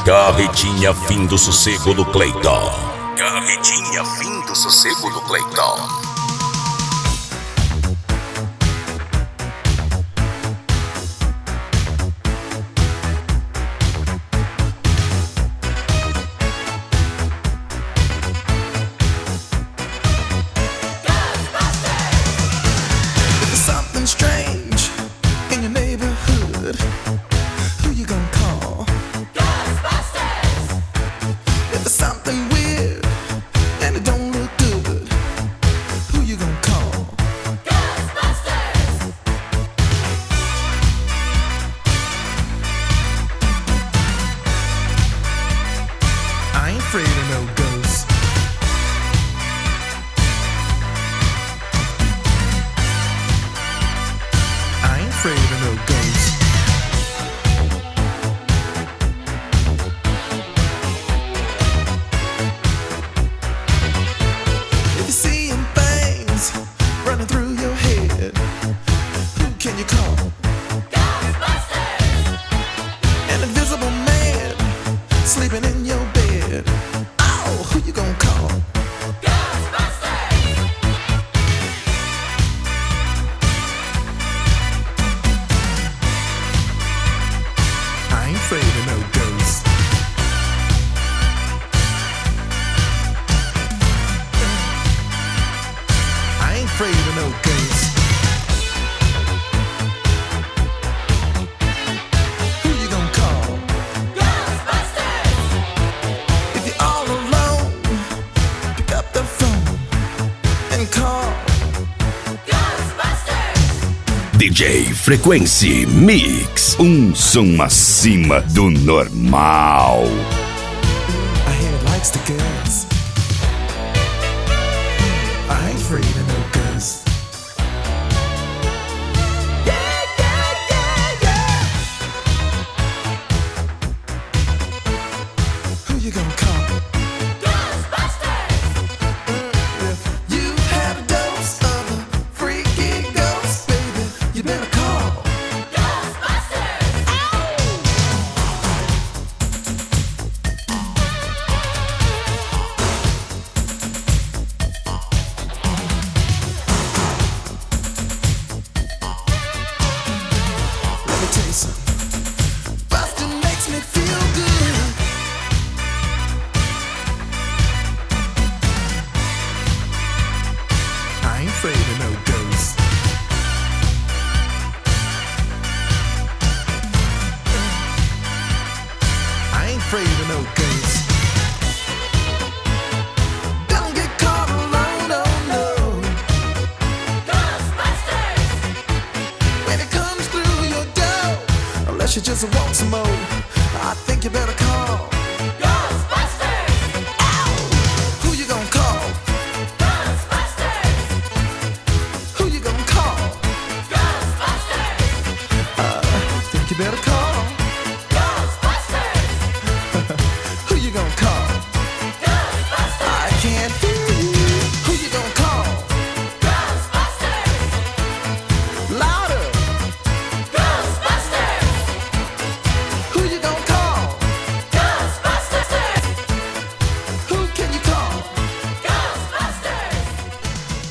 Carretinha fim do sossego do Cleiton. Carretinha fim do sossego do Cleiton. DJ Frequency Mix, som acima do normal. I hear it likes the girls. I ain't afraid of no girls. Yeah, yeah, yeah, yeah. Who you gonna call? Ghostbusters! If you've had a dose of a freaky ghost, baby, you better call Ghostbusters! Let me tell you something. Bustin' makes me feel good. I ain't afraid of no ghosts. I ain't afraid of no ghosts. Don't get caught alone, oh no. Ghostbusters! When it comes through your door, unless you just want some more, I think you better